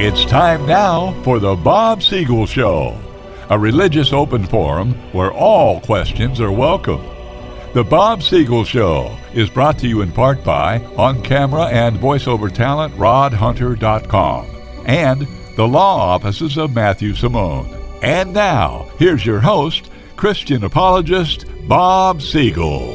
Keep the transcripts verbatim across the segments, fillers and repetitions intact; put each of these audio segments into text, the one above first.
It's time now for the Bob Siegel Show, a religious open forum where all questions are welcome. The Bob Siegel Show is brought to you in part by on-camera and voiceover talent rod hunter dot com and the law offices of Matthew Simone. And now, here's your host, Christian apologist Bob Siegel.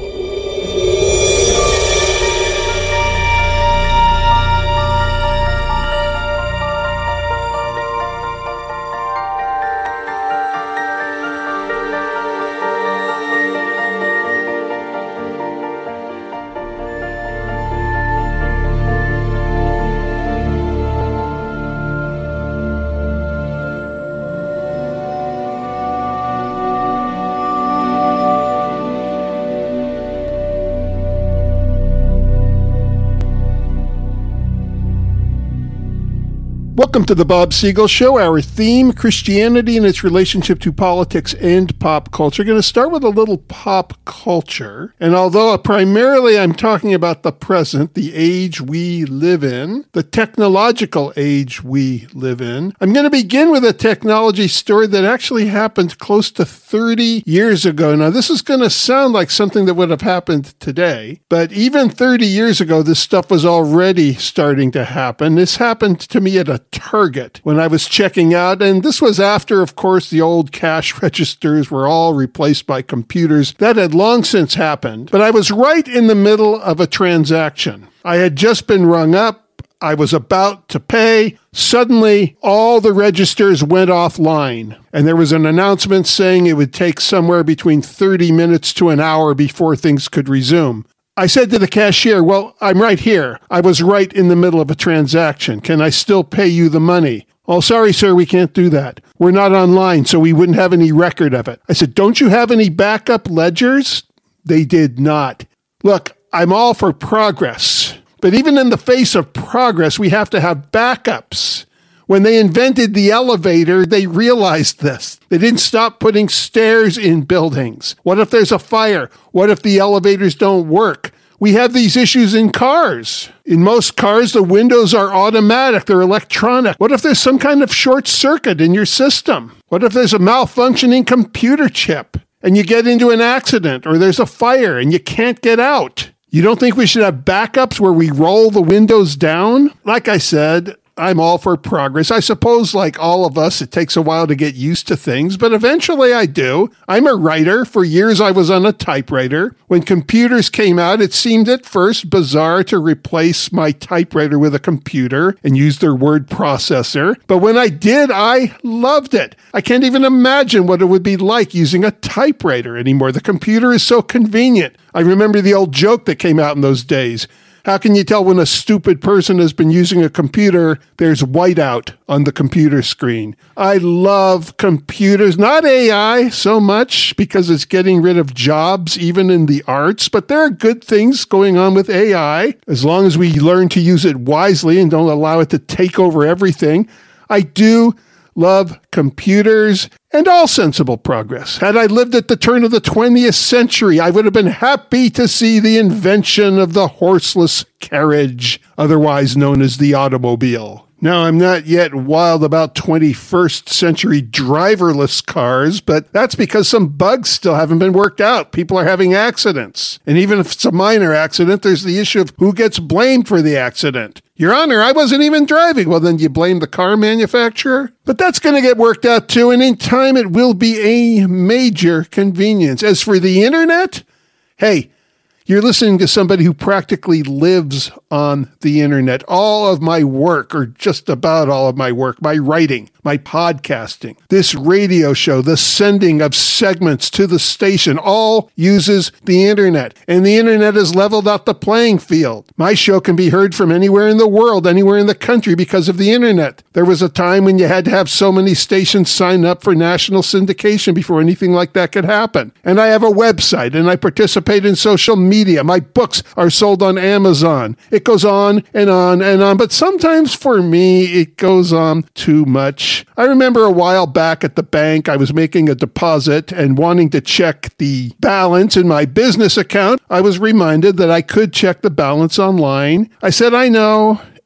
Welcome to the Bob Siegel Show. Our theme, Christianity and its relationship to politics and pop culture. Going to start with a little pop culture. And although primarily I'm talking about the present, the age we live in, the technological age we live in, I'm going to begin with a technology story that actually happened close to thirty years ago. Now, this is going to sound like something that would have happened today, but even thirty years ago, this stuff was already starting to happen. This happened to me at a Target when I was checking out, and this was after, of course, the old cash registers were all replaced by computers. That had long since happened, but I was right in the middle of a transaction. I had just been rung up. I was about to pay. Suddenly, all the registers went offline, and there was an announcement saying it would take somewhere between thirty minutes to an hour before things could resume. I said to the cashier, well, I'm right here. I was right in the middle of a transaction. Can I still pay you the money? Oh, sorry, sir, we can't do that. We're not online, so we wouldn't have any record of it. I said, don't you have any backup ledgers? They did not. Look, I'm all for progress, but even in the face of progress, we have to have backups. When they invented the elevator, they realized this. They didn't stop putting stairs in buildings. What if there's a fire? What if the elevators don't work? We have these issues in cars. In most cars, the windows are automatic. They're electronic. What if there's some kind of short circuit in your system? What if there's a malfunctioning computer chip and you get into an accident, or there's a fire and you can't get out? You don't think we should have backups where we roll the windows down? Like I said, I'm all for progress. I suppose, like all of us, it takes a while to get used to things, but eventually I do. I'm a writer. For years, I was on a typewriter. When computers came out, it seemed at first bizarre to replace my typewriter with a computer and use their word processor. But when I did, I loved it. I can't even imagine what it would be like using a typewriter anymore. The computer is so convenient. I remember the old joke that came out in those days. How can you tell when a stupid person has been using a computer? There's whiteout on the computer screen. I love computers, not A I so much because it's getting rid of jobs, even in the arts, but there are good things going on with A I as long as we learn to use it wisely and don't allow it to take over everything. I do love computers and all sensible progress. Had I lived at the turn of the twentieth century, I would have been happy to see the invention of the horseless carriage, otherwise known as the automobile. Now, I'm not yet wild about twenty-first century driverless cars, but that's because some bugs still haven't been worked out. People are having accidents. And even if it's a minor accident, there's the issue of who gets blamed for the accident. Your Honor, I wasn't even driving. Well, then you blame the car manufacturer? But that's going to get worked out too, and in time it will be a major convenience. As for the internet, hey, you're listening to somebody who practically lives on the internet. All of my work, or just about all of my work, my writing, my podcasting, this radio show, the sending of segments to the station, all uses the internet. And the internet has leveled out the playing field. My show can be heard from anywhere in the world, anywhere in the country because of the internet. There was a time when you had to have so many stations sign up for national syndication before anything like that could happen. And I have a website, and I participate in social media. Media. My books are sold on Amazon. It goes on and on and on, but sometimes for me, it goes on too much. I remember a while back at the bank, I was making a deposit and wanting to check the balance in my business account. I was reminded that I could check the balance online. I said, I know.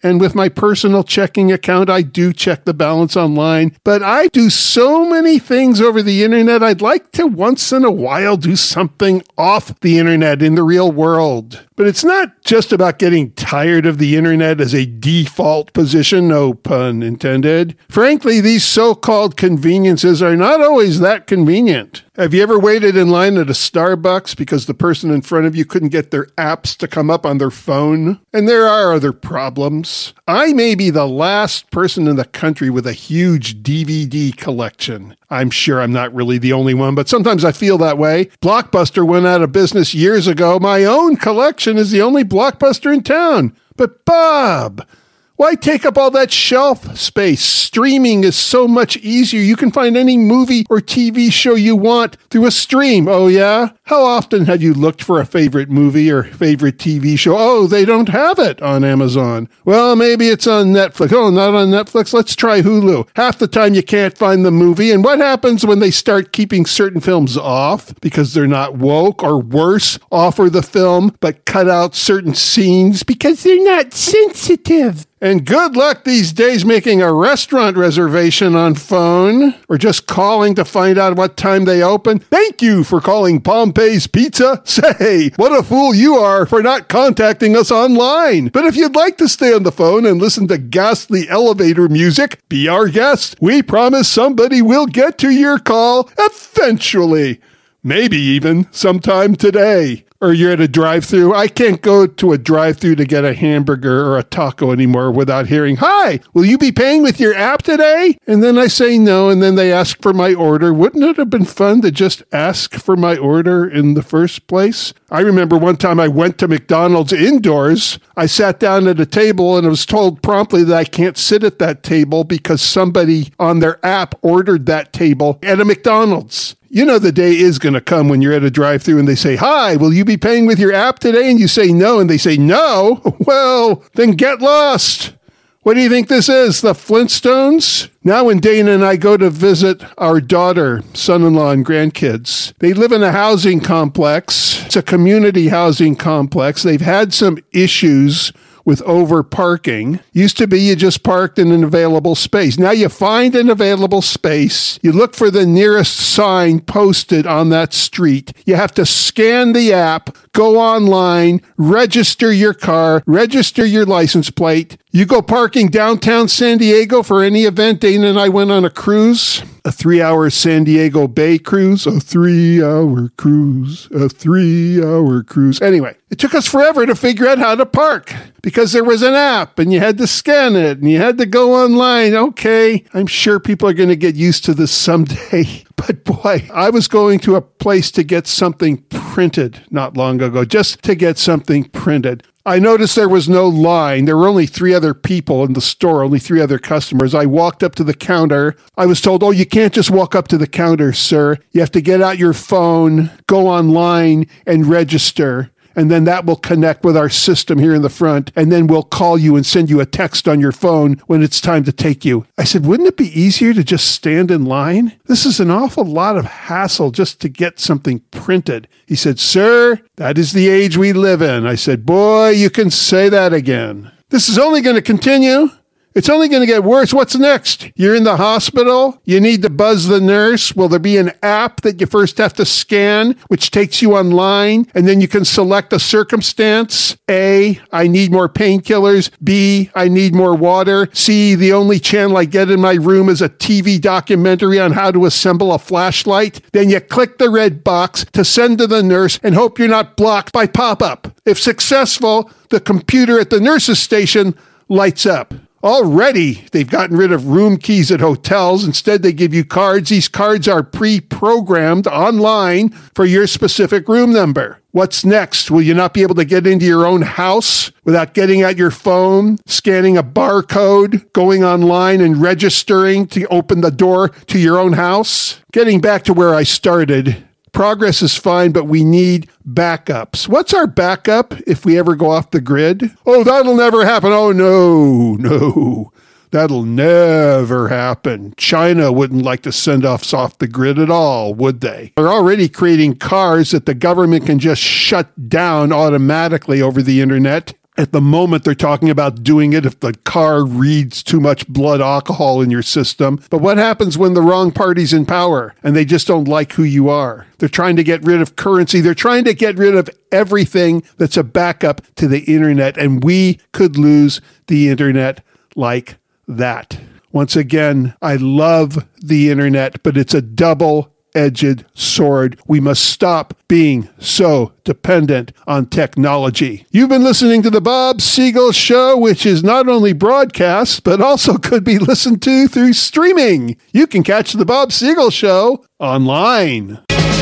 And with my personal checking account, I do check the balance online. But I do so many things over the internet. I'd like to once in a while do something off the internet in the real world. But it's not just about getting tired of the internet as a default position, no pun intended. Frankly, these so-called conveniences are not always that convenient. Have you ever waited in line at a Starbucks because the person in front of you couldn't get their apps to come up on their phone? And there are other problems. I may be the last person in the country with a huge D V D collection. I'm sure I'm not really the only one, but sometimes I feel that way. Blockbuster went out of business years ago. My own collection is the only Blockbuster in town. But Bob, why take up all that shelf space? Streaming is so much easier. You can find any movie or T V show you want through a stream. Oh, yeah? How often have you looked for a favorite movie or favorite T V show? Oh, they don't have it on Amazon. Well, maybe it's on Netflix. Oh, not on Netflix? Let's try Hulu. Half the time you can't find the movie. And what happens when they start keeping certain films off because they're not woke, or worse, offer the film but cut out certain scenes because they're not sensitive? And good luck these days making a restaurant reservation on phone or just calling to find out what time they open. Thank you for calling Pompeii's Pizza. Say, what a fool you are for not contacting us online. But if you'd like to stay on the phone and listen to ghastly elevator music, be our guest. We promise somebody will get to your call eventually. Maybe even sometime today. Or you're at a drive-thru. I can't go to a drive-thru to get a hamburger or a taco anymore without hearing, "Hi, will you be paying with your app today?" And then I say no, and then they ask for my order. Wouldn't it have been fun to just ask for my order in the first place? I remember one time I went to McDonald's indoors. I sat down at a table and I was told promptly that I can't sit at that table because somebody on their app ordered that table at a McDonald's. You know the day is going to come when you're at a drive-thru and they say, "Hi, will you be paying with your app today?" And you say no, and they say no. Well, then get lost. What do you think this is, the Flintstones? Now when Dana and I go to visit our daughter, son-in-law, and grandkids, they live in a housing complex. It's a community housing complex. They've had some issues with over parking. Used to be you just parked in an available space. Now you find an available space. You look for the nearest sign posted on that street. You have to scan the app, go online, register your car, register your license plate. You go parking downtown San Diego for any event. Dana and I went on a cruise, a three-hour San Diego Bay cruise, a three-hour cruise, a three-hour cruise. Anyway, it took us forever to figure out how to park because there was an app and you had to scan it and you had to go online. Okay, I'm sure people are going to get used to this someday. But boy, I was going to a place to get something printed not long ago, just to get something printed. I noticed there was no line. There were only three other people in the store, only three other customers. I walked up to the counter. I was told, "Oh, you can't just walk up to the counter, sir. You have to get out your phone, go online, and register. And then that will connect with our system here in the front. And then we'll call you and send you a text on your phone when it's time to take you." I said, "Wouldn't it be easier to just stand in line? This is an awful lot of hassle just to get something printed." He said, "Sir, that is the age we live in." I said, "Boy, you can say that again. This is only going to continue. It's only going to get worse. What's next? You're in the hospital. You need to buzz the nurse. Will there be an app that you first have to scan, which takes you online, and then you can select a circumstance? A, I need more painkillers. B, I need more water. C, the only channel I get in my room is a T V documentary on how to assemble a flashlight. Then you click the red box to send to the nurse and hope you're not blocked by pop-up. If successful, the computer at the nurse's station lights up. Already, they've gotten rid of room keys at hotels. Instead, they give you cards. These cards are pre-programmed online for your specific room number. What's next? Will you not be able to get into your own house without getting out your phone, scanning a barcode, going online and registering to open the door to your own house? Getting back to where I started, progress is fine, but we need backups. What's our backup if we ever go off the grid? Oh, that'll never happen. Oh, no, no. That'll never happen. China wouldn't like to send us off the grid at all, would they? They're already creating cars that the government can just shut down automatically over the internet. At the moment, they're talking about doing it if the car reads too much blood alcohol in your system. But what happens when the wrong party's in power and they just don't like who you are? They're trying to get rid of currency. They're trying to get rid of everything that's a backup to the internet. And we could lose the internet like that. Once again, I love the internet, but it's a double-edged sword. We must stop being so dependent on technology. You've been listening to The Bob Siegel Show, which is not only broadcast, but also could be listened to through streaming. You can catch The Bob Siegel Show online.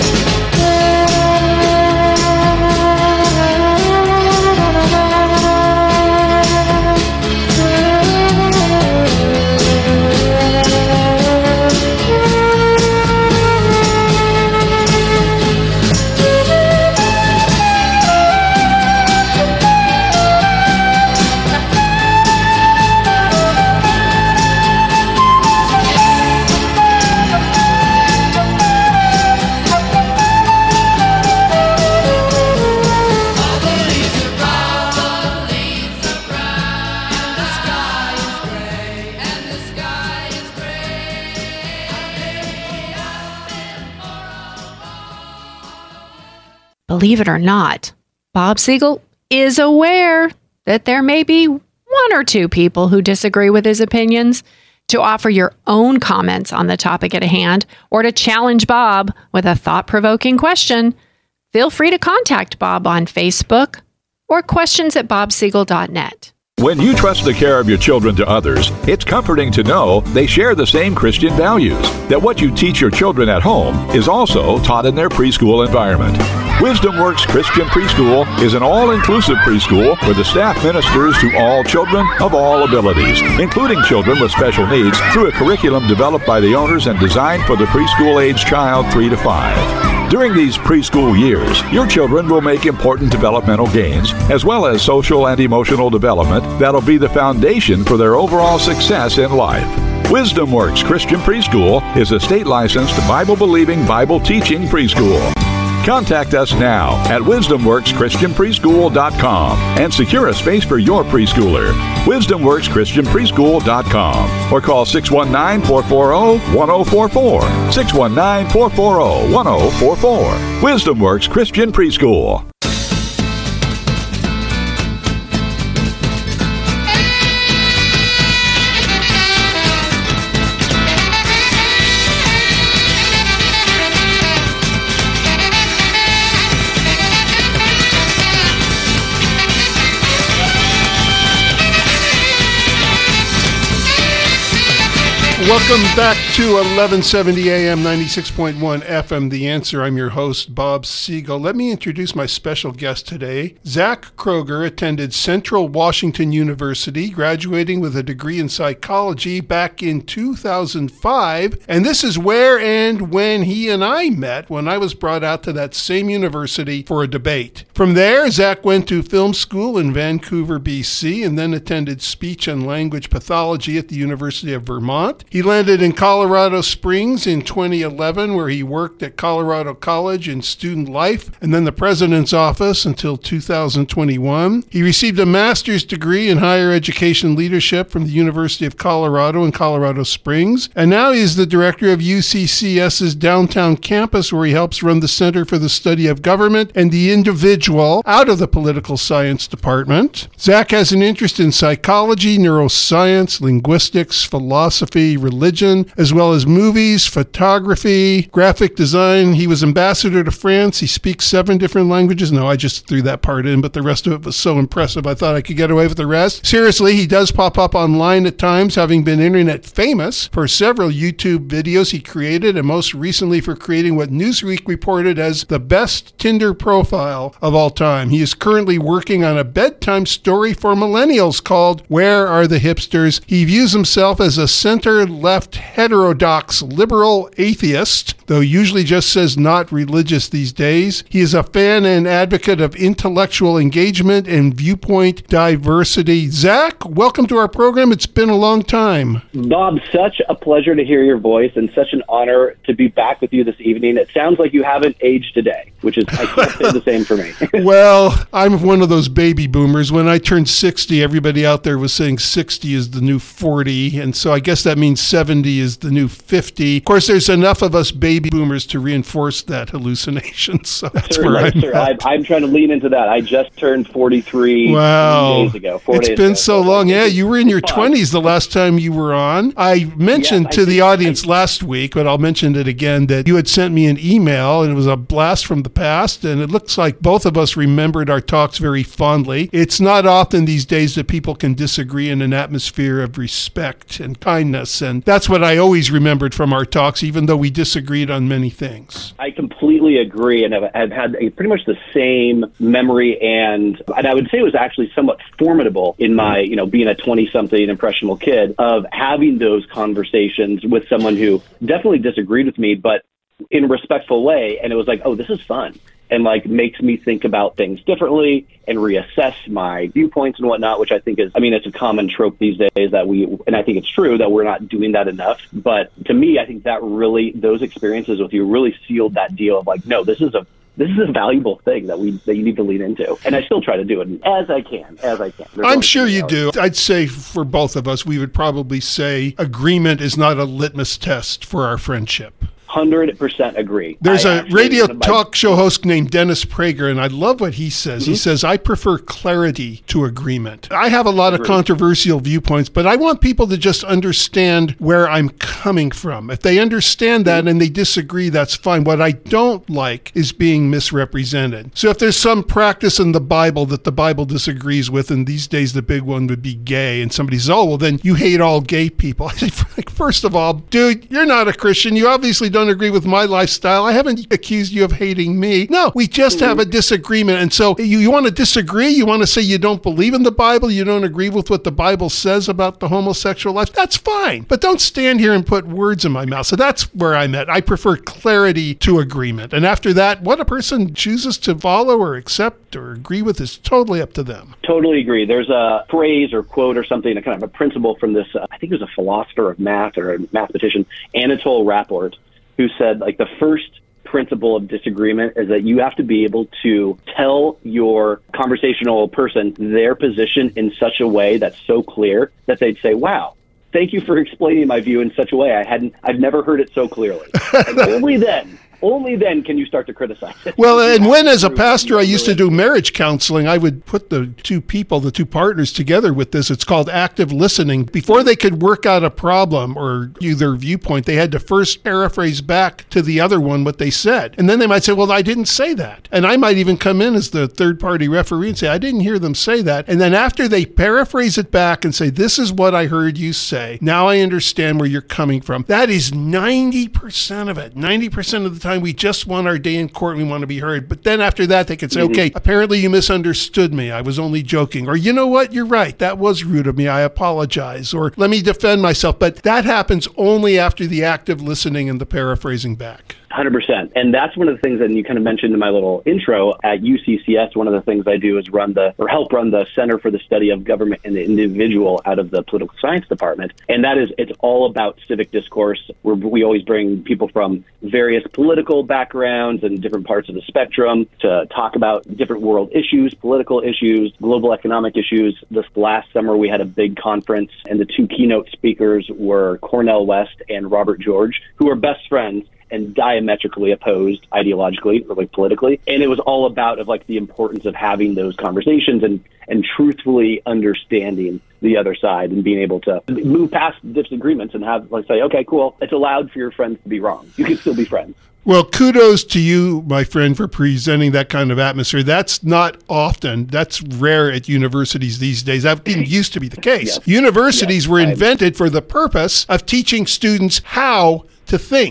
Believe it or not, Bob Siegel is aware that there may be one or two people who disagree with his opinions. To offer your own comments on the topic at hand or to challenge Bob with a thought-provoking question, feel free to contact Bob on Facebook or questions at bob siegel dot net. When you trust the care of your children to others, it's comforting to know they share the same Christian values, that what you teach your children at home is also taught in their preschool environment. Wisdom Works Christian Preschool is an all-inclusive preschool where the staff ministers to all children of all abilities, including children with special needs, through a curriculum developed by the owners and designed for the preschool-age child three to five. During these preschool years, your children will make important developmental gains, as well as social and emotional development that'll be the foundation for their overall success in life. Wisdom Works Christian Preschool is a state-licensed, Bible-believing, Bible-teaching preschool. Contact us now at wisdom works christian preschool dot com and secure a space for your preschooler. wisdom works christian preschool dot com or call six one nine, four four zero, one zero four four. six one nine, four four zero, one zero four four. Wisdom Works Christian Preschool. Welcome back to eleven seventy A M, ninety-six point one F M, The Answer. I'm your host, Bob Siegel. Let me introduce my special guest today. Zach Kroger attended Central Washington University, graduating with a degree in psychology back in two thousand five. And this is where and when he and I met when I was brought out to that same university for a debate. From there, Zach went to film school in Vancouver, B C, and then attended speech and language pathology at the University of Vermont. He landed in Colorado Springs in twenty eleven, where he worked at Colorado College in student life and then the president's office until two thousand twenty-one. He received a master's degree in higher education leadership from the University of Colorado in Colorado Springs. And now he's the director of U C C S's downtown campus, where he helps run the Center for the Study of Government and the Individual out of the Political Science Department. Zach has an interest in psychology, neuroscience, linguistics, philosophy, religion, as well as movies, photography, graphic design. He was ambassador to France. He speaks seven different languages. No, I just threw that part in, but the rest of it was so impressive, I thought I could get away with the rest. Seriously, he does pop up online at times, having been internet famous for several YouTube videos he created, and most recently for creating what Newsweek reported as the best Tinder profile of all time. He is currently working on a bedtime story for millennials called Where Are the Hipsters? He views himself as a center-left heterodox liberal atheist. though usually just says not religious these days. He is a fan and advocate of intellectual engagement and viewpoint diversity. Zach, welcome to our program. It's been a long time. Bob, such a pleasure to hear your voice and such an honor to be back with you this evening. It sounds like you haven't aged a day, which is, I can't say the same for me. Well, I'm one of those baby boomers. When I turned sixty, everybody out there was saying sixty is the new forty, and so I guess that means seventy is the new fifty. Of course, there's enough of us baby boomers to reinforce that hallucination, so that's sir, where like, I'm sir, at. I, I'm trying to lean into that. I just turned forty-three wow. days ago. Four it's days been ago. so long. Yeah, you were in your twenties the last time you were on. I mentioned Yes, I to the did. audience I- last week, but I'll mention it again, that you had sent me an email, and it was a blast from the past, and it looks like both of us remembered our talks very fondly. It's not often these days that people can disagree in an atmosphere of respect and kindness, and that's what I always remembered from our talks, even though we disagreed on many things. I completely agree, and I've, I've had a, pretty much the same memory, and and I would say it was actually somewhat formidable in my, you know, being a twenty-something impressionable kid, of having those conversations with someone who definitely disagreed with me, but in a respectful way, and it was like, oh, this is fun, and like makes me think about things differently and reassess my viewpoints and whatnot, which I think is, I mean, it's a common trope these days that we, and I think it's true that we're not doing that enough. But to me, I think that really, those experiences with you really sealed that deal of like, no, this is a, this is a valuable thing that we, that you need to lean into. And I still try to do it as I can, as I can. There's I'm only sure so you many do. hours. I'd say for both of us, we would probably say agreement is not a litmus test for our friendship. one hundred percent agree. There's I a actually- radio my- talk show host named Dennis Prager, and I love what he says. Mm-hmm. He says, I prefer clarity to agreement. I have a lot of Agreed. controversial viewpoints, but I want people to just understand where I'm coming from. If they understand that and they disagree, that's fine. What I don't like is being misrepresented. So if there's some practice in the Bible that the Bible disagrees with, and these days the big one would be gay, and somebody says, oh, well, then you hate all gay people. I say, first of all, dude, you're not a Christian. You obviously don't agree with my lifestyle. I haven't accused you of hating me. No, we just have a disagreement. And so you, you want to disagree? You want to say you don't believe in the Bible? You don't agree with what the Bible says about the homosexual life? That's fine. But don't stand here and put words in my mouth. So that's where I'm at. I prefer clarity to agreement. And after that, what a person chooses to follow or accept or agree with is totally up to them. Totally agree. There's a phrase or quote or something, a kind of a principle from this, uh, I think it was a philosopher of math or a mathematician, Anatole Rapport, who said, like, the first principle of disagreement is that you have to be able to tell your conversational person their position in such a way that's so clear that they'd say, wow, thank you for explaining my view in such a way I hadn't, I've never heard it so clearly. And only then, only then can you start to criticize it. Well, and when as a pastor I used to do marriage counseling, I would put the two people, the two partners together with this. It's called active listening. Before they could work out a problem or their viewpoint, they had to first paraphrase back to the other one what they said. And then they might say, well, I didn't say that. And I might even come in as the third party referee and say, I didn't hear them say that. And then after they paraphrase it back and say, this is what I heard you say, now I understand where you're coming from. That is ninety percent of it. ninety percent of the time we just want our day in court and we want to be heard. But then after that, they can say, Mm-hmm. okay, apparently you misunderstood me. I was only joking. Or, you know what? You're right. That was rude of me. I apologize. Or let me defend myself. But that happens only after the active listening and the paraphrasing back. one hundred percent. And that's one of the things that you kind of mentioned in my little intro at U C C S. One of the things I do is run the, or help run the Center for the Study of Government and the Individual out of the Political Science Department. And that is, it's all about civic discourse, where we always bring people from various political backgrounds and different parts of the spectrum to talk about different world issues, political issues, global economic issues. This last summer, we had a big conference, and the two keynote speakers were Cornel West and Robert George, who are best friends and diametrically opposed ideologically or like politically. And it was all about of like the importance of having those conversations and, and truthfully understanding the other side and being able to move past disagreements and have like say, okay, cool. It's allowed for your friends to be wrong. You can still be friends. Well, kudos to you, my friend, for presenting that kind of atmosphere. That's not often. That's rare at universities these days. That didn't used to be the case. Yes. Universities Yes. were I- invented for the purpose of teaching students how to think.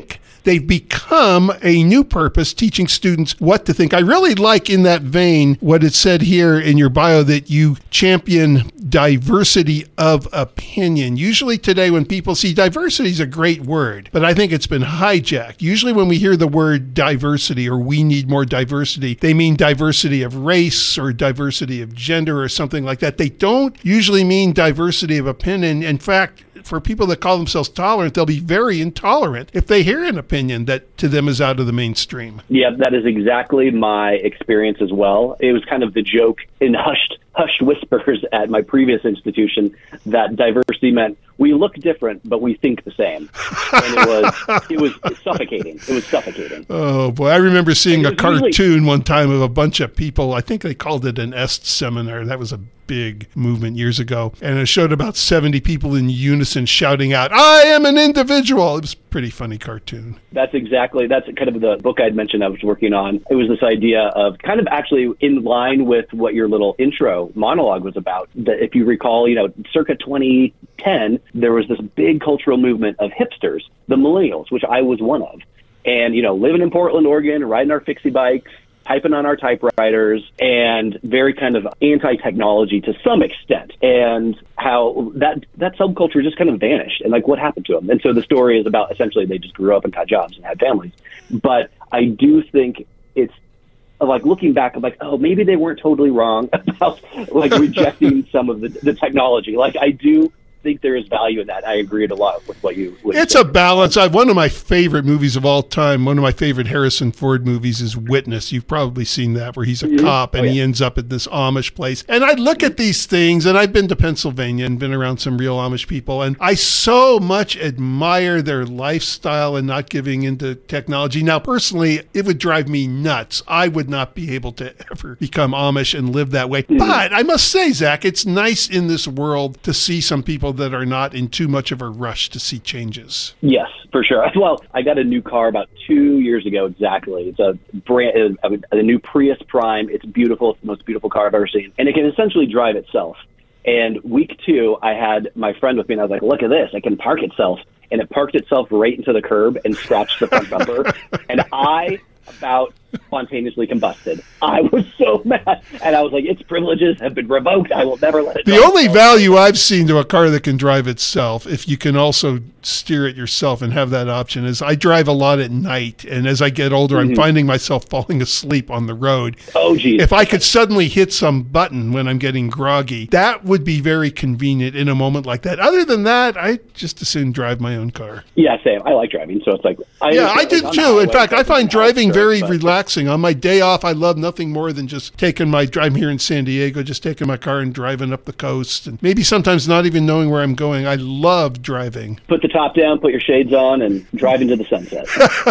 they've become a new purpose, teaching students what to think. I really like in that vein what it said here in your bio that you champion diversity of opinion. Usually today when people see diversity is a great word, but I think it's been hijacked. Usually when we hear the word diversity or we need more diversity, they mean diversity of race or diversity of gender or something like that. They don't usually mean diversity of opinion. In fact, for people that call themselves tolerant, they'll be very intolerant if they hear an opinion that to them is out of the mainstream. Yeah, that is exactly my experience as well. It was kind of the joke in hushed hushed whispers at my previous institution that diversity meant we look different, but we think the same. And it was it was suffocating. It was suffocating. Oh, boy. I remember seeing a cartoon really- one time of a bunch of people. I think they called it an Est seminar. That was a big movement years ago. And it showed about seventy people in unison shouting out, I am an individual. It was a pretty funny cartoon. That's exactly, that's kind of the book I'd mentioned I was working on. It was this idea of kind of actually in line with what your little intro monologue was about. That if you recall, you know, circa twenty ten, there was this big cultural movement of hipsters, the millennials, which I was one of. And, you know, living in Portland, Oregon, riding our fixie bikes, typing on our typewriters, and very kind of anti-technology to some extent, and how that that subculture just kind of vanished, and like what happened to them. And so the story is about essentially they just grew up and got jobs and had families. But I do think it's like looking back, I'm like, oh, maybe they weren't totally wrong about like rejecting some of the, the technology. Like I do think there is value in that. I agreed a lot with what you. What it's you a balance. I one of my favorite movies of all time. One of my favorite Harrison Ford movies is Witness. You've probably seen that, where he's a mm-hmm. cop and oh, yeah. he ends up at this Amish place. And I look at these things, and I've been to Pennsylvania and been around some real Amish people, and I so much admire their lifestyle and not giving into technology. Now, personally, it would drive me nuts. I would not be able to ever become Amish and live that way. Mm-hmm. But I must say, Zach, it's nice in this world to see some people that are not in too much of a rush to see changes. Yes, for sure. Well, I got a new car about two years ago exactly. It's a brand, a new Prius Prime. It's beautiful. It's the most beautiful car I've ever seen. And it can essentially drive itself. And week two, I had my friend with me, and I was like, look at this. It can park itself. And it parked itself right into the curb and scratched the front bumper. And I about spontaneously combusted. I was so mad. And I was like, its privileges have been revoked. I will never let it The go. only value I've seen to a car that can drive itself, if you can also steer it yourself and have that option, is I drive a lot at night. And as I get older, mm-hmm. I'm finding myself falling asleep on the road. Oh, geez. If I could suddenly hit some button when I'm getting groggy, that would be very convenient in a moment like that. Other than that, I just as soon drive my own car. Yeah, same. I like driving. So it's like, I yeah, I do too. In fact, I find driving very but, relaxing. On my day off, I love nothing more than just taking my, I'm here in San Diego, just taking my car and driving up the coast, and maybe sometimes not even knowing where I'm going. I love driving. Put the top down, put your shades on, and drive into the sunset.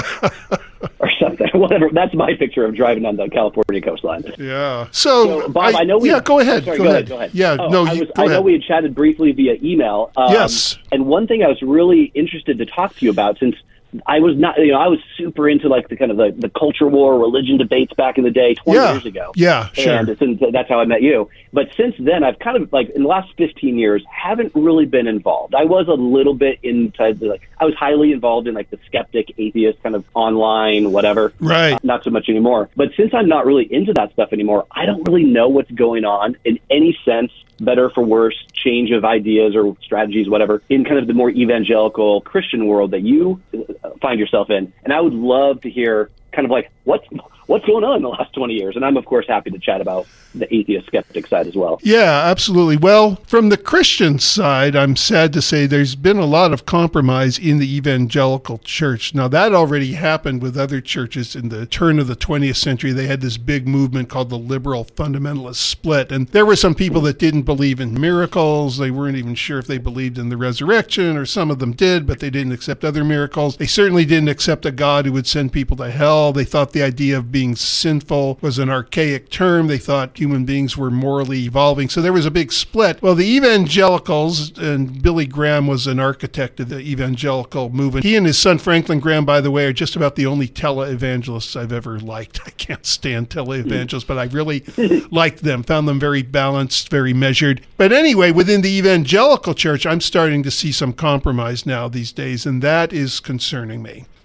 Or something, whatever. That's my picture of driving on the California coastline. Yeah. So, so Bob, I, I know we. Yeah, go ahead. Sorry, go, go, ahead. ahead. Go ahead. Yeah. Oh, no. I, You, was, go I ahead. know we had chatted briefly via email. Um, yes. And one thing I was really interested to talk to you about, since I was not, you know, I was super into like the kind of the, the culture war, religion debates back in the day, twenty yeah. years ago. Yeah, sure. And since, that's how I met you. But since then, I've kind of like in the last fifteen years, haven't really been involved. I was a little bit into like, I was highly involved in like the skeptic, atheist kind of online, whatever. Right. Uh, not so much anymore. But since I'm not really into that stuff anymore, I don't really know what's going on in any sense, better for worse, change of ideas or strategies, whatever, in kind of the more evangelical Christian world that you find yourself in. And I would love to hear kind of like what's what's going on in the last twenty years. And I'm, of course, happy to chat about the atheist skeptic side as well. Yeah, absolutely. Well, from the Christian side, I'm sad to say there's been a lot of compromise in the evangelical church. Now, that already happened with other churches in the turn of the twentieth century. They had this big movement called the liberal fundamentalist split. And there were some people that didn't believe in miracles. They weren't even sure if they believed in the resurrection, or some of them did, but they didn't accept other miracles. They certainly didn't accept a God who would send people to hell. They thought the idea of being sinful was an archaic term. They thought human beings were morally evolving. So there was a big split. Well, the evangelicals, and Billy Graham was an architect of the evangelical movement. He and his son Franklin Graham, by the way, are just about the only televangelists I've ever liked. I can't stand televangelists, but I really liked them, found them very balanced, very measured. But anyway, within the evangelical church, I'm starting to see some compromise now these days, and that is concerning me.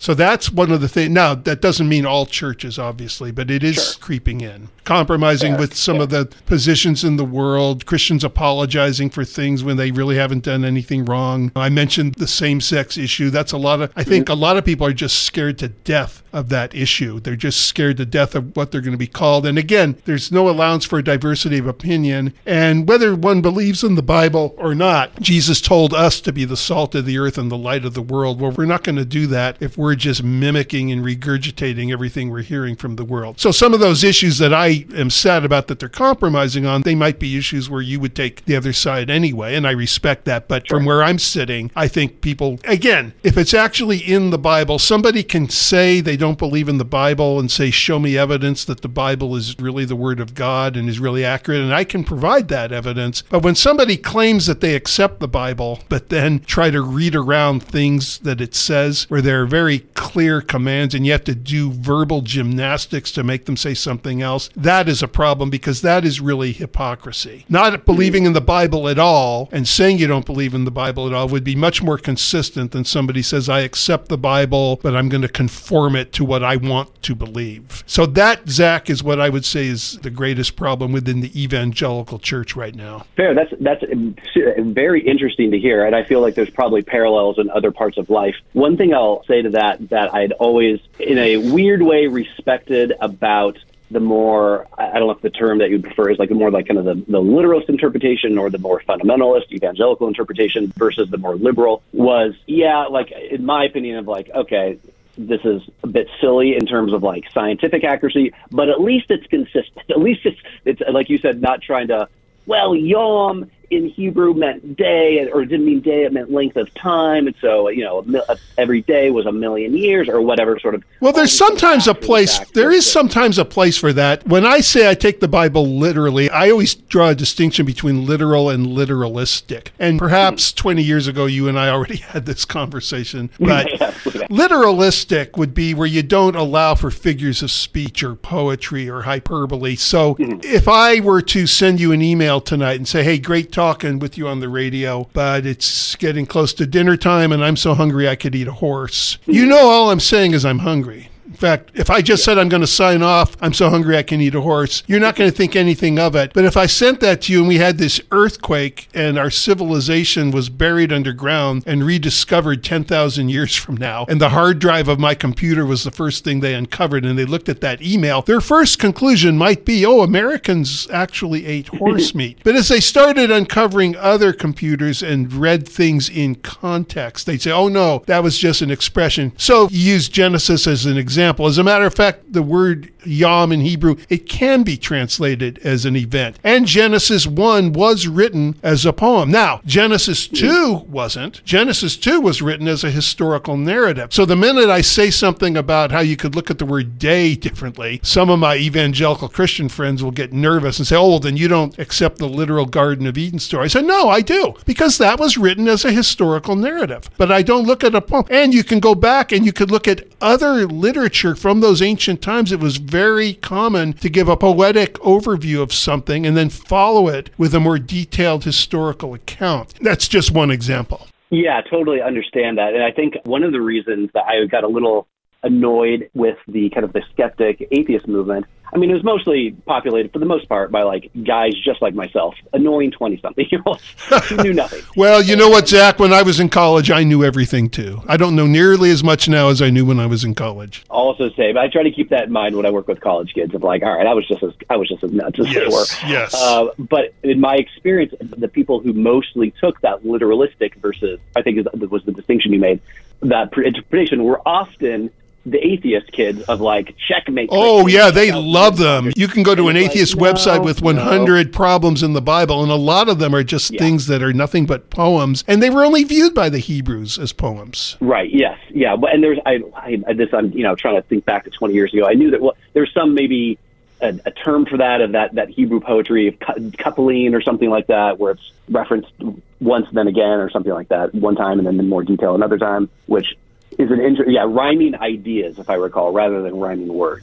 So that's one of the things. Now, that doesn't mean all churches, obviously, but it is Sure. creeping in. Compromising Fair, with some yeah. of the positions in the world, Christians apologizing for things when they really haven't done anything wrong. I mentioned the same-sex issue. That's a lot of, I think a lot of people are just scared to death of that issue. They're just scared to death of what they're going to be called. And again, there's no allowance for diversity of opinion. And whether one believes in the Bible or not, Jesus told us to be the salt of the earth and the light of the world. Well, we're not going to do that if we're just mimicking and regurgitating everything we're hearing from the world. So some of those issues that I am sad about that they're compromising on, they might be issues where you would take the other side anyway, and I respect that. But Sure. from where I'm sitting, I think people, again, if it's actually in the Bible, somebody can say they don't believe in the Bible and say, show me evidence that the Bible is really the Word of God and is really accurate, and I can provide that evidence. But when somebody claims that they accept the Bible, but then try to read around things that it says where there are very clear commands and you have to do verbal gymnastics to make them say something else, that is a problem, because that is really hypocrisy. Not believing in the Bible at all and saying you don't believe in the Bible at all would be much more consistent than somebody says, I accept the Bible, but I'm going to conform it to what I want to believe. So that, Zach, is what I would say is the greatest problem within the evangelical church right now. Fair. That's that's very interesting to hear, and I feel like there's probably parallels in other parts of life. One thing I'll say to that that I'd always, in a weird way, respected about the more, I don't know if the term that you prefer is like the more like kind of the, the literalist interpretation or the more fundamentalist evangelical interpretation versus the more liberal, was, yeah, like in my opinion of like, okay, this is a bit silly in terms of like scientific accuracy, but at least it's consistent. At least it's, it's like you said, not trying to, well, yom in Hebrew meant day, or it didn't mean day, it meant length of time. And so, you know, every day was a million years or whatever sort of. Well, there's sometimes a place, there is sometimes a place for that. When I say I take the Bible literally, I always draw a distinction between literal and literalistic. And perhaps mm-hmm. twenty years ago, you and I already had this conversation. But yeah, literalistic would be where you don't allow for figures of speech or poetry or hyperbole. So mm-hmm. if I were to send you an email tonight and say, hey, great talk, talking with you on the radio, but it's getting close to dinner time and I'm so hungry I could eat a horse. You know, all I'm saying is I'm hungry. In fact, if I just said I'm going to sign off, I'm so hungry I can eat a horse, you're not going to think anything of it. But if I sent that to you and we had this earthquake and our civilization was buried underground and rediscovered ten thousand years from now, and the hard drive of my computer was the first thing they uncovered, and they looked at that email, their first conclusion might be, oh, Americans actually ate horse meat. But as they started uncovering other computers and read things in context, they'd say, oh, no, that was just an expression. So you use Genesis as an example. As a matter of fact, the word yom in Hebrew, it can be translated as an event. And Genesis one was written as a poem. Now, Genesis two wasn't. Genesis two was written as a historical narrative. So the minute I say something about how you could look at the word day differently, some of my evangelical Christian friends will get nervous and say, oh, well, then you don't accept the literal Garden of Eden story. I said, no, I do, because that was written as a historical narrative. But I don't look at a poem. And you can go back and you could look at other literature from those ancient times. It was very common to give a poetic overview of something and then follow it with a more detailed historical account. That's just one example. Yeah, totally understand that. And I think one of the reasons that I got a little annoyed with the kind of the skeptic atheist movement, I mean, it was mostly populated for the most part by like guys just like myself, annoying twenty-something-year-olds who knew nothing. Well, you know what, Zach? When I was in college, I knew everything too. I don't know nearly as much now as I knew when I was in college. I'll also say, but I try to keep that in mind when I work with college kids. Of like, all right, I was just as I was just as nuts as yes, they were. Yes. Uh, but in my experience, the people who mostly took that literalistic versus, I think is, was the distinction you made, that interpretation were often the atheist kids of like checkmate. Oh yeah, they love them. You can go to an atheist like, website no, with one hundred no. problems in the Bible, and a lot of them are just yeah. things that are nothing but poems, and they were only viewed by the Hebrews as poems. Right. Yes. Yeah. But and there's I, I this I'm you know trying to think back to twenty years ago. I knew that well, there's some maybe a, a term for that of that that Hebrew poetry of coupling or something like that, where it's referenced once then again or something like that, one time and then in more detail another time, which is an inter- yeah, rhyming ideas, if I recall, rather than rhyming words.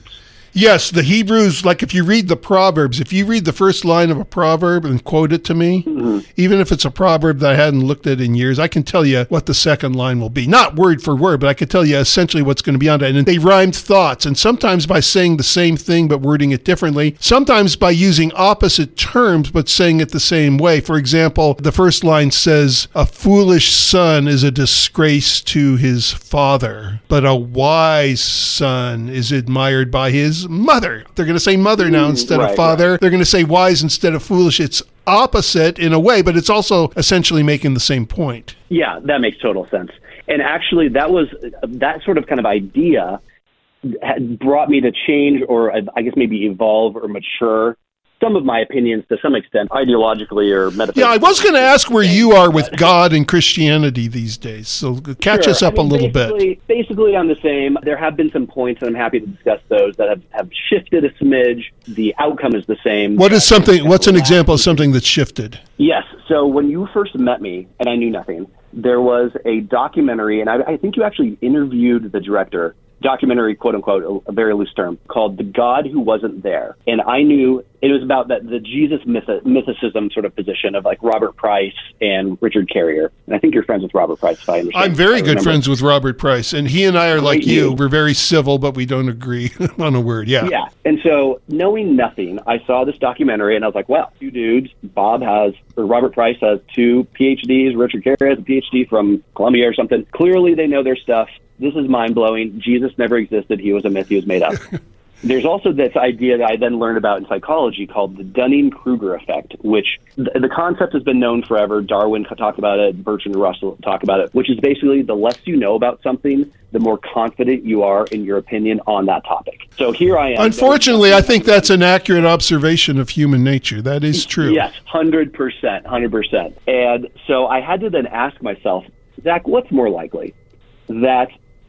Yes, the Hebrews, like if you read the Proverbs, if you read the first line of a proverb and quote it to me, mm-hmm. even if it's a proverb that I hadn't looked at in years, I can tell you what the second line will be. Not word for word, but I can tell you essentially what's going to be on it. And they rhymed thoughts, and sometimes by saying the same thing but wording it differently, sometimes by using opposite terms but saying it the same way. For example, the first line says, a foolish son is a disgrace to his father, but a wise son is admired by his mother. They're going to say mother now instead right, of father. Right. They're going to say wise instead of foolish. It's opposite in a way, but it's also essentially making the same point. Yeah, that makes total sense. And actually, that was that sort of kind of idea had brought me to change, or I guess maybe evolve or mature some of my opinions to some extent, ideologically or metaphysically. Yeah, I was going to ask where you are with God and Christianity these days, so catch sure. us up I mean, a little basically, bit. Basically, I'm the same. There have been some points, and I'm happy to discuss those, that have, have shifted a smidge. The outcome is the same. What is something? What's an example of something that's shifted? Yes. So when you first met me, and I knew nothing, there was a documentary, and I, I think you actually interviewed the director, documentary, quote unquote, a, a very loose term, called The God Who Wasn't There. And I knew it was about that the Jesus myth- mythicism sort of position of like Robert Price and Richard Carrier. And I think you're friends with Robert Price, if I understand. I'm very good friends with Robert Price. And he and I are like you. you. We're very civil, but we don't agree on a word. Yeah. Yeah. And so knowing nothing, I saw this documentary and I was like, wow, two dudes. Bob has, or Robert Price has two P H Ds. Richard Carrier has a P H D from Columbia or something. Clearly they know their stuff. This is mind-blowing. Jesus never existed. He was a myth. He was made up. There's also this idea that I then learned about in psychology called the Dunning-Kruger effect, which th- the concept has been known forever. Darwin talked about it. Bertrand Russell talked about it, which is basically the less you know about something, the more confident you are in your opinion on that topic. So here I am. Unfortunately, I think that's an accurate observation of human nature. That is true. Yes, one hundred percent, one hundred percent. And so I had to then ask myself, Zach, what's more likely? That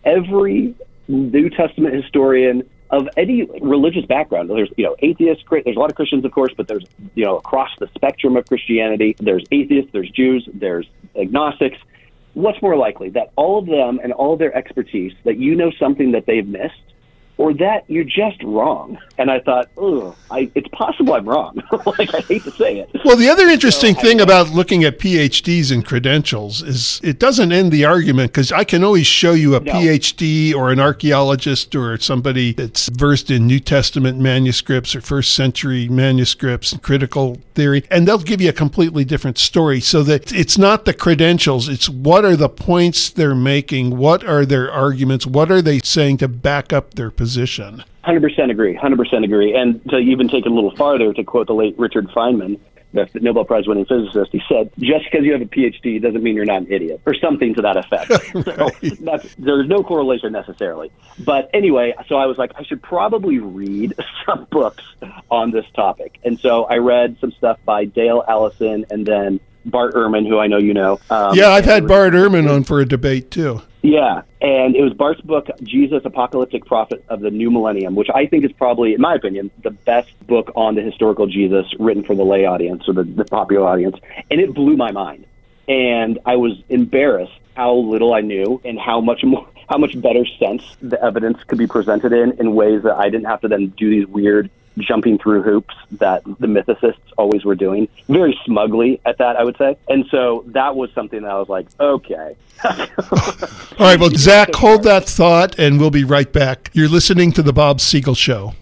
every New Testament historian of any religious background, there's, you know, atheists, there's a lot of Christians, of course, but there's, you know, across the spectrum of Christianity, there's atheists, there's Jews, there's agnostics. What's more likely? That all of them and all of their expertise, that you know something that they've missed, or that you're just wrong? And I thought, oh, I, it's possible I'm wrong. Like, I hate to say it. Well, the other interesting so, thing I, about looking at P H Ds and credentials is it doesn't end the argument, because I can always show you a no. P H D or an archaeologist or somebody that's versed in New Testament manuscripts or first century manuscripts and critical theory, and they'll give you a completely different story. So that it's not the credentials, it's what are the points they're making, what are their arguments, what are they saying to back up their position. Position. one hundred percent agree, one hundred percent agree. And to even take it a little farther, to quote the late Richard Feynman, the Nobel Prize winning physicist, he said, just because you have a P H D doesn't mean you're not an idiot, or something to that effect. Right. So that's, there's no correlation necessarily. But anyway, so I was like, I should probably read some books on this topic. And so I read some stuff by Dale Allison and then Bart Ehrman, who I know you know. Um, yeah, I've had Bart Ehrman on for a debate too. Yeah, and it was Bart's book, Jesus, Apocalyptic Prophet of the New Millennium, which I think is probably, in my opinion, the best book on the historical Jesus written for the lay audience or the, the popular audience. And it blew my mind. And I was embarrassed how little I knew and how much more, how much better sense the evidence could be presented in, in ways that I didn't have to then do these weird jumping through hoops that the mythicists always were doing, very smugly at that, I would say. And so that was something that I was like, okay. All right, well, Zach, hold that thought, and we'll be right back. You're listening to The Bob Siegel Show.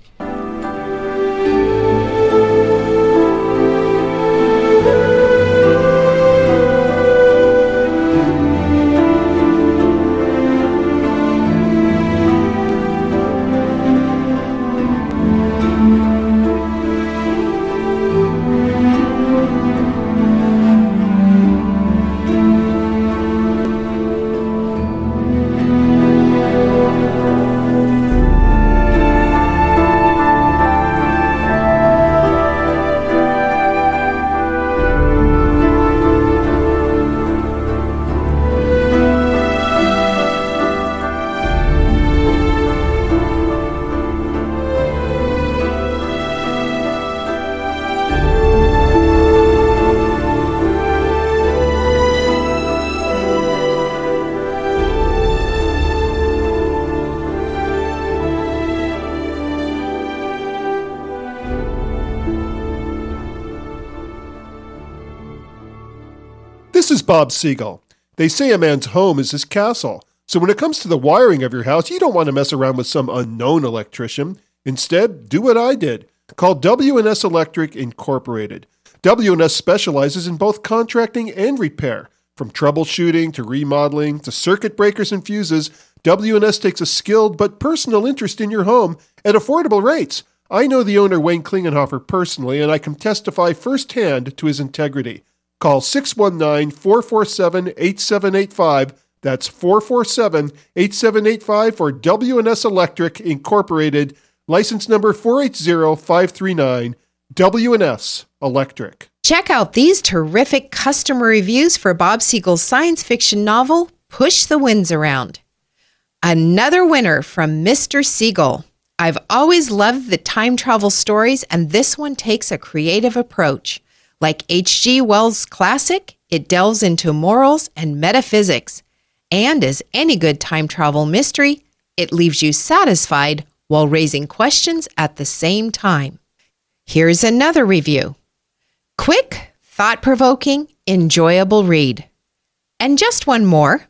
This is Bob Siegel. They say a man's home is his castle. So when it comes to the wiring of your house, you don't want to mess around with some unknown electrician. Instead, do what I did. Call W and S Electric Incorporated. W and S specializes in both contracting and repair. From troubleshooting to remodeling to circuit breakers and fuses, W and S takes a skilled but personal interest in your home at affordable rates. I know the owner, Wayne Klingenhofer, personally, and I can testify firsthand to his integrity. Call six one nine, four four seven, eight seven eight five. That's four four seven, eight seven eight five for W and S Electric Incorporated, license number four eight zero five three nine, W and S Electric. Check out these terrific customer reviews for Bob Siegel's science fiction novel, Push the Winds Around. Another winner from Mister Siegel. I've always loved the time travel stories, and this one takes a creative approach. Like H G Wells' classic, it delves into morals and metaphysics. And as any good time travel mystery, it leaves you satisfied while raising questions at the same time. Here's another review. Quick, thought-provoking, enjoyable read. And just one more.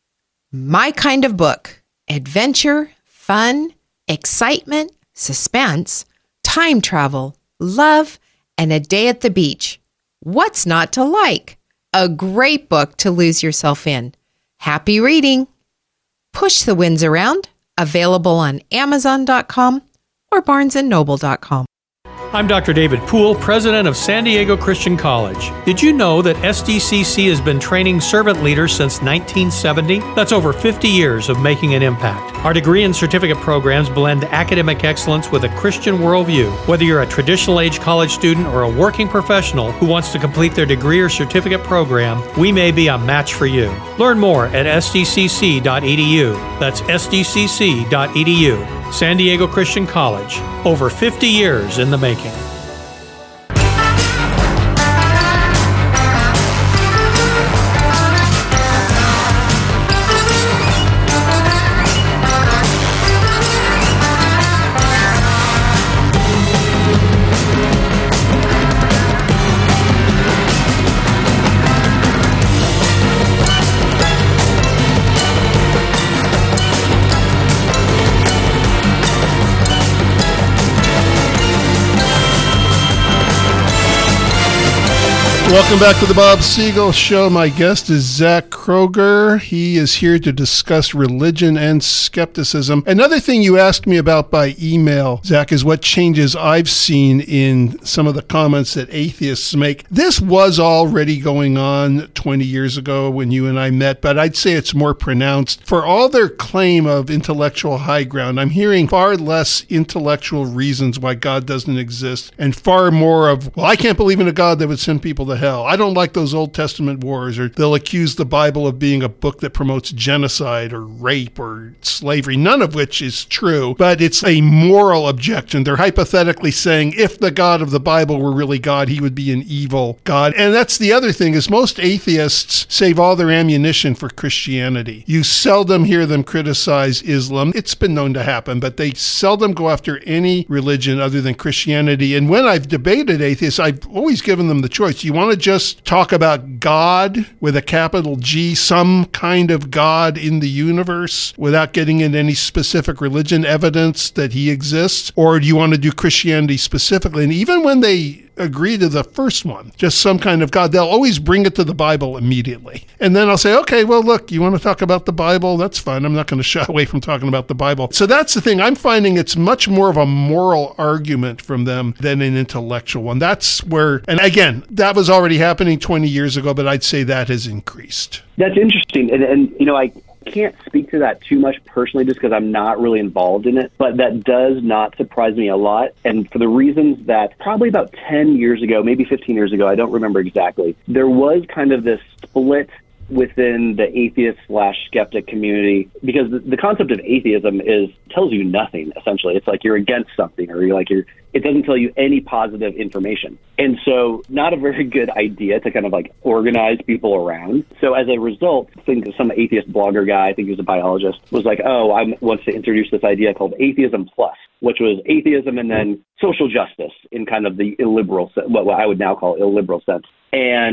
My kind of book. Adventure, fun, excitement, suspense, time travel, love, and a day at the beach. What's not to like? A great book to lose yourself in. Happy reading. Push the Winds Around, available on Amazon dot com or Barnes and Noble dot com. I'm Doctor David Poole, president of San Diego Christian College. Did you know that S D C C has been training servant leaders since nineteen seventy? That's over fifty years of making an impact. Our degree and certificate programs blend academic excellence with a Christian worldview. Whether you're a traditional age college student or a working professional who wants to complete their degree or certificate program, we may be a match for you. Learn more at S D C C dot E D U. That's S D C C dot E D U. San Diego Christian College. Over fifty years in the making. Welcome back to the Bob Siegel Show. My guest is Zach Kroger. He is here to discuss religion and skepticism. Another thing you asked me about by email, Zach, is what changes I've seen in some of the comments that atheists make. This was already going on twenty years ago when you and I met, but I'd say it's more pronounced. For all their claim of intellectual high ground, I'm hearing far less intellectual reasons why God doesn't exist and far more of, well, I can't believe in a God that would send people to hell. I don't like those Old Testament wars, or they'll accuse the Bible of being a book that promotes genocide or rape or slavery, none of which is true, but it's a moral objection. They're hypothetically saying if the God of the Bible were really God, he would be an evil God. And that's the other thing, is most atheists save all their ammunition for Christianity. You seldom hear them criticize Islam. It's been known to happen, but they seldom go after any religion other than Christianity. And when I've debated atheists, I've always given them the choice. You want to just talk about God with a capital G, some kind of God in the universe, without getting into any specific religion evidence that he exists? Or do you want to do Christianity specifically? And even when they agree to the first one, just some kind of God, they'll always bring it to the Bible immediately. And then I'll say, okay, well, look, you want to talk about the Bible? That's fine. I'm not going to shy away from talking about the Bible. So that's the thing. I'm finding it's much more of a moral argument from them than an intellectual one. That's where, and again, that was already happening twenty years ago, but I'd say that has increased. That's interesting. And, and you know, I can't speak to that too much personally just because I'm not really involved in it, but that does not surprise me a lot. And for the reasons that probably about ten years ago, maybe fifteen years ago, I don't remember exactly, there was kind of this split within the atheist slash skeptic community, because the, the concept of atheism is tells you nothing, essentially. It's like you're against something, or you're like you're it doesn't tell you any positive information. And so not a very good idea to kind of like organize people around. So as a result, I think some atheist blogger guy, I think he was a biologist, was like, oh, I wants to introduce this idea called atheism plus, which was atheism and then social justice in kind of the illiberal, what I would now call illiberal sense. And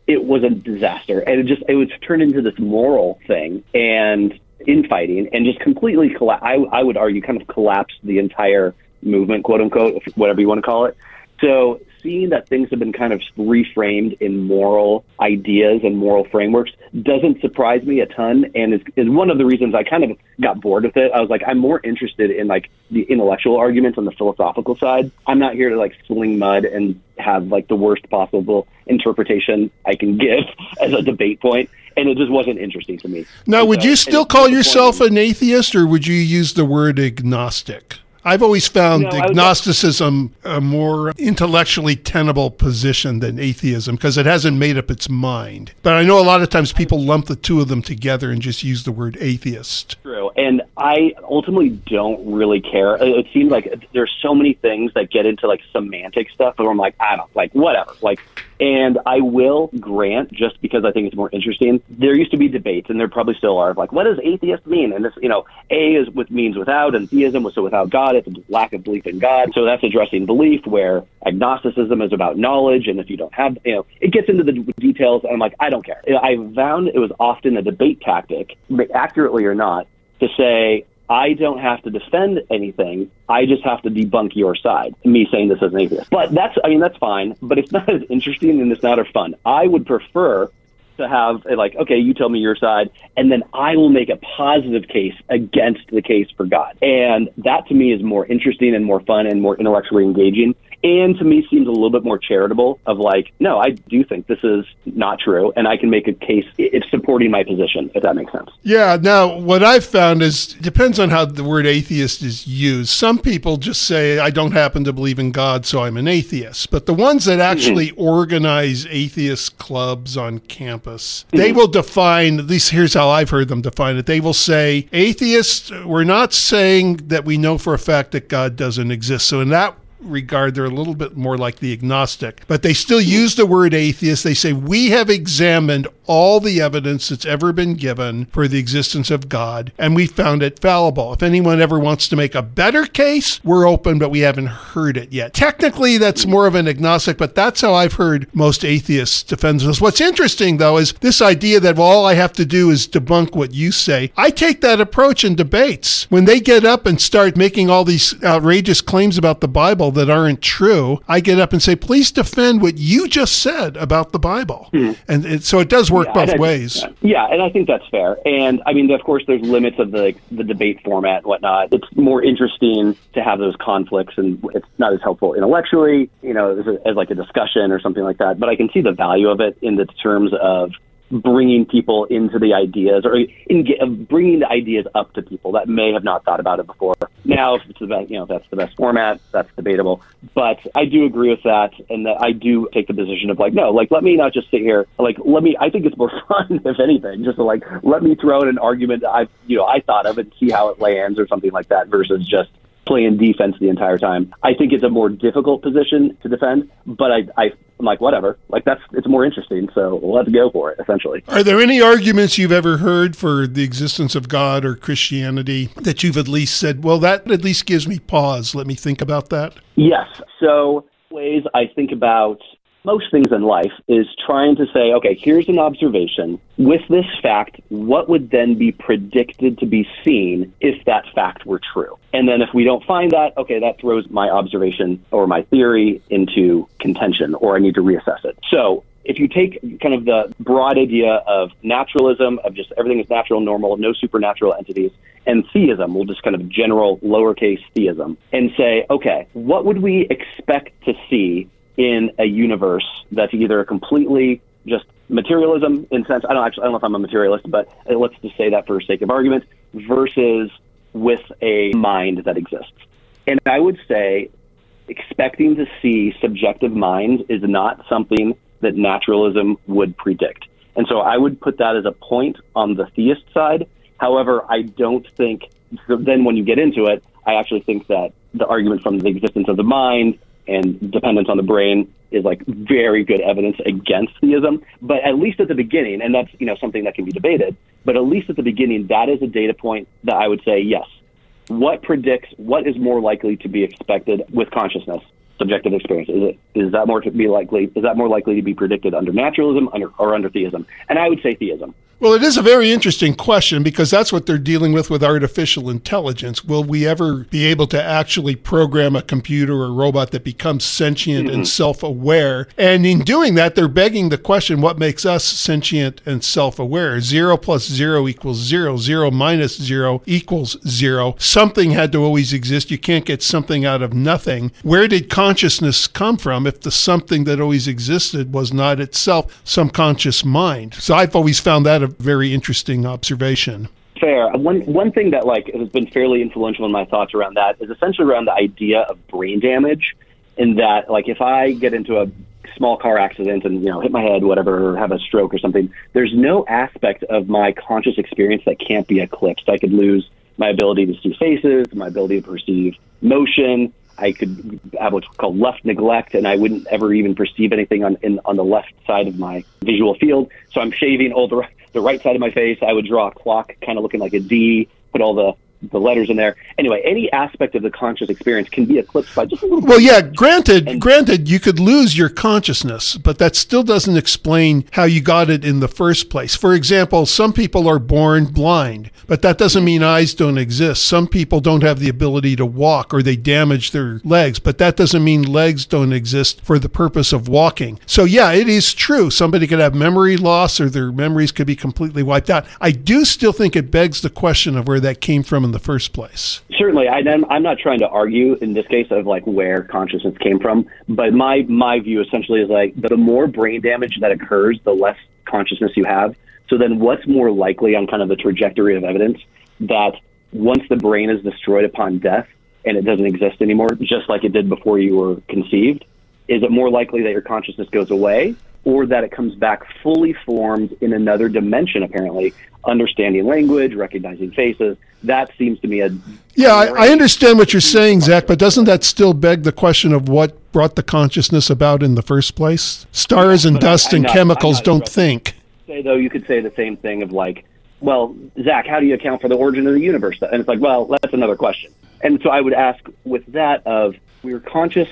it was a disaster. And it just, it was turned into this moral thing and infighting and just completely, colla- I, I would argue, kind of collapsed the entire movement, quote unquote, whatever you want to call it. So seeing that things have been kind of reframed in moral ideas and moral frameworks doesn't surprise me a ton, and is, is one of the reasons I kind of got bored with it. I was like, I'm more interested in like the intellectual arguments on the philosophical side. I'm not here to like sling mud and have like the worst possible interpretation I can give as a debate point. And it just wasn't interesting to me. Now, and would so, you still call yourself an atheist, or would you use the word agnostic? I've always found no, agnosticism a more intellectually tenable position than atheism because it hasn't made up its mind. But I know a lot of times people lump the two of them together and just use the word atheist. True. And I ultimately don't really care. It seems like there's so many things that get into like semantic stuff where I'm like, I don't, like, whatever. Like, and I will grant, just because I think it's more interesting, there used to be debates, and there probably still are, of like, what does atheist mean? And this, you know, A is with means without, and theism was so without God, it's a lack of belief in God. So that's addressing belief, where agnosticism is about knowledge, and if you don't have, you know, it gets into the d- details, and I'm like, I don't care. I found it was often a debate tactic, accurately or not, to say, I don't have to defend anything. I just have to debunk your side, me saying this as an atheist. But that's, I mean, that's fine, but it's not as interesting and it's not as fun. I would prefer to have a, like, okay, you tell me your side, and then I will make a positive case against the case for God. And that to me is more interesting and more fun and more intellectually engaging. And to me seems a little bit more charitable of like, no, I do think this is not true, and I can make a case it's supporting my position, if that makes sense. Yeah. Now, what I've found is it depends on how the word atheist is used. Some people just say, I don't happen to believe in God, so I'm an atheist. But the ones that actually mm-hmm. organize atheist clubs on campus, mm-hmm. they will define, at least here's how I've heard them define it. They will say, atheists, we're not saying that we know for a fact that God doesn't exist. So in that regard, they're a little bit more like the agnostic, but they still use the word atheist. They say, we have examined all the evidence that's ever been given for the existence of God, and we found it fallible. If anyone ever wants to make a better case, we're open, but we haven't heard it yet. Technically, that's more of an agnostic, but that's how I've heard most atheists defend this. What's interesting, though, is this idea that, well, all I have to do is debunk what you say. I take that approach in debates. When they get up and start making all these outrageous claims about the Bible that aren't true, I get up and say, please defend what you just said about the Bible. Mm. And it, so it does work yeah, both I, ways. Yeah, and I think that's fair. And I mean, of course, there's limits of the the debate format and whatnot. It's more interesting to have those conflicts, and it's not as helpful intellectually, you know, as, a, as like a discussion or something like that. But I can see the value of it in the terms of bringing people into the ideas, or in uh, bringing the ideas up to people that may have not thought about it before. Now, if it's the best, you know, if that's the best format, that's debatable. But I do agree with that, and that I do take the position of like, no, like, let me not just sit here. Like, let me. I think it's more fun, if anything, just to like let me throw in an argument that I, you know, I thought of and see how it lands or something like that, versus just playing defense the entire time. I think it's a more difficult position to defend, but I, I, I'm like, whatever. Like, that's, it's more interesting, so let's go for it, essentially. Are there any arguments you've ever heard for the existence of God or Christianity that you've at least said, well, that at least gives me pause, let me think about that? Yes. So ways I think about most things in life is trying to say, okay, here's an observation. With this fact, what would then be predicted to be seen if that fact were true? And then if we don't find that, okay, that throws my observation or my theory into contention, or I need to reassess it. So if you take kind of the broad idea of naturalism, of just everything is natural, normal, no supernatural entities, and theism, we'll just kind of general lowercase theism, and say, okay, what would we expect to see in a universe that's either completely just materialism in sense, I don't actually, I don't know if I'm a materialist, but let's just say that for sake of argument, versus with a mind that exists. And I would say expecting to see subjective minds is not something that naturalism would predict. And so I would put that as a point on the theist side. However, I don't think, so then when you get into it, I actually think that the argument from the existence of the mind and dependence on the brain is like very good evidence against theism. But at least at the beginning, and that's, you know, something that can be debated, but at least at the beginning, that is a data point that I would say, yes, what predicts, what is more likely to be expected with consciousness? subjective experience? Is it is that more to be likely? Is that more likely to be predicted under naturalism under, or under theism? And I would say theism. Well, it is a very interesting question because that's what they're dealing with with artificial intelligence. Will we ever be able to actually program a computer or a robot that becomes sentient mm-hmm. and self-aware? And in doing that, they're begging the question, what makes us sentient and self-aware? Zero plus zero equals zero. Zero minus zero equals zero. Something had to always exist. You can't get something out of nothing. Where did consciousness come from if the something that always existed was not itself some conscious mind? So I've always found that a very interesting observation. Fair. One one thing that like has been fairly influential in my thoughts around that is essentially around the idea of brain damage. In that, like, if I get into a small car accident and you know hit my head, whatever, or have a stroke or something, there's no aspect of my conscious experience that can't be eclipsed. I could lose my ability to see faces, my ability to perceive motion. I could have what's called left neglect, and I wouldn't ever even perceive anything on in, on the left side of my visual field. So I'm shaving all the right, the right side of my face. I would draw a clock kind of looking like a D, put all the, the letters in there. Anyway, any aspect of the conscious experience can be eclipsed by just a little bit. Well, yeah, granted, and, granted, you could lose your consciousness, but that still doesn't explain how you got it in the first place. For example, some people are born blind, but that doesn't mean eyes don't exist. Some people don't have the ability to walk or they damage their legs, but that doesn't mean legs don't exist for the purpose of walking. So yeah, it is true. Somebody could have memory loss or their memories could be completely wiped out. I do still think it begs the question of where that came from in the first place. Certainly. I, I'm not trying to argue in this case of like where consciousness came from, but my, my view essentially is like the more brain damage that occurs, the less consciousness you have. So then what's more likely on kind of the trajectory of evidence that once the brain is destroyed upon death and it doesn't exist anymore, just like it did before you were conceived, is it more likely that your consciousness goes away or that it comes back fully formed in another dimension, apparently, understanding language, recognizing faces? That seems to me a... Yeah, I, I understand what you're saying, Zach, but doesn't that still beg the question of what brought the consciousness about in the first place? Stars and dust and chemicals don't think. Say, though, you could say the same thing of like, well, Zach, how do you account for the origin of the universe? And it's like, well, that's another question. And so I would ask with that of, we were conscious,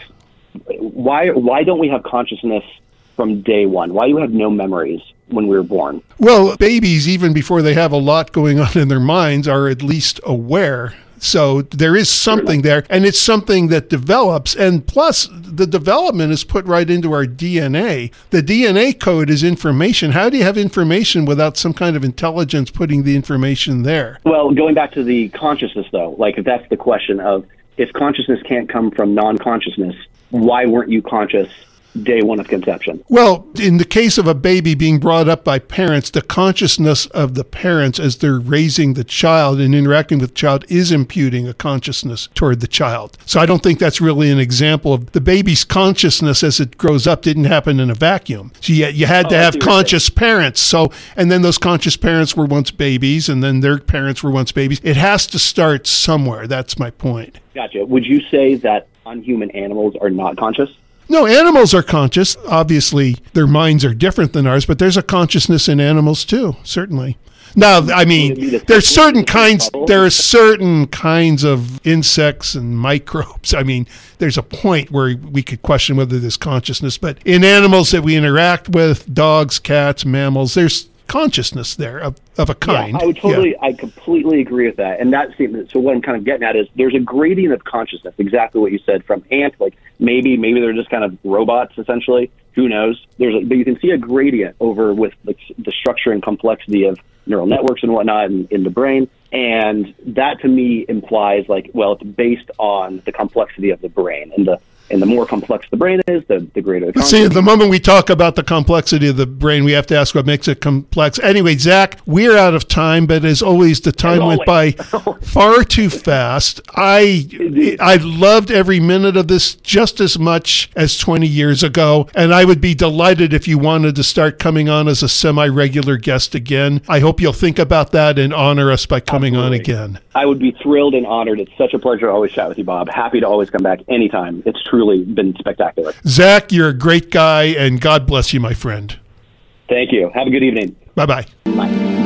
why why don't we have consciousness from day one? Why do we have no memories when we were born? Well, babies, even before they have a lot going on in their minds, are at least aware. So there is something there, and it's something that develops. And plus, the development is put right into our D N A. The D N A code is information. How do you have information without some kind of intelligence putting the information there? Well, going back to the consciousness, though, like if that's the question of if consciousness can't come from non-consciousness, why weren't you conscious day one of conception? Well, in the case of a baby being brought up by parents, the consciousness of the parents as they're raising the child and interacting with the child is imputing a consciousness toward the child. So I don't think that's really an example of the baby's consciousness as it grows up didn't happen in a vacuum. So you, you had oh, to have conscious parents. So, and then those conscious parents were once babies, and then their parents were once babies. It has to start somewhere. That's my point. Gotcha. Would you say that non-human animals are not conscious? No, animals are conscious. Obviously, their minds are different than ours, but there's a consciousness in animals too, certainly. Now, I mean, there's certain kinds, there are certain kinds of insects and microbes. I mean, there's a point where we could question whether there's consciousness, but in animals that we interact with, dogs, cats, mammals, there's consciousness there of, of a kind. Yeah, I would totally, yeah. I completely agree with that. And that seems, so what I'm kind of getting at is there's a gradient of consciousness, exactly what you said, from ant, like maybe, maybe they're just kind of robots, essentially. Who knows? There's, a, but you can see a gradient over with like the structure and complexity of neural networks and whatnot in, in the brain. And that to me implies like, well, it's based on the complexity of the brain, and the And the more complex the brain is, the, the greater the consciousness. See, at the moment we talk about the complexity of the brain, we have to ask what makes it complex. Anyway, Zach, we're out of time, but as always, the time went by far too fast. I I loved every minute of this just as much as twenty years ago, and I would be delighted if you wanted to start coming on as a semi-regular guest again. I hope you'll think about that and honor us by coming Absolutely. on again. I would be thrilled and honored. It's such a pleasure to always chat with you, Bob. Happy to always come back anytime. It's true. Truly been spectacular. Zach, you're a great guy, and God bless you, my friend. Thank you. Have a good evening. Bye-bye. Bye.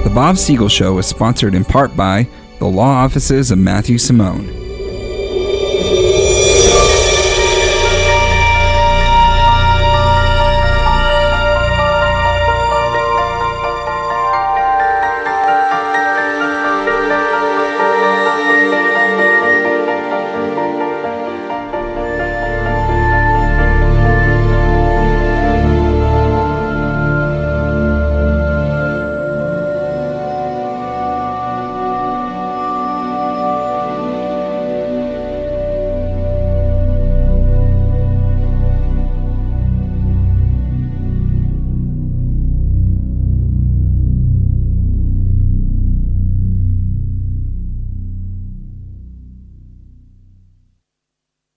The Bob Siegel Show is sponsored in part by the law offices of Matthew Simone.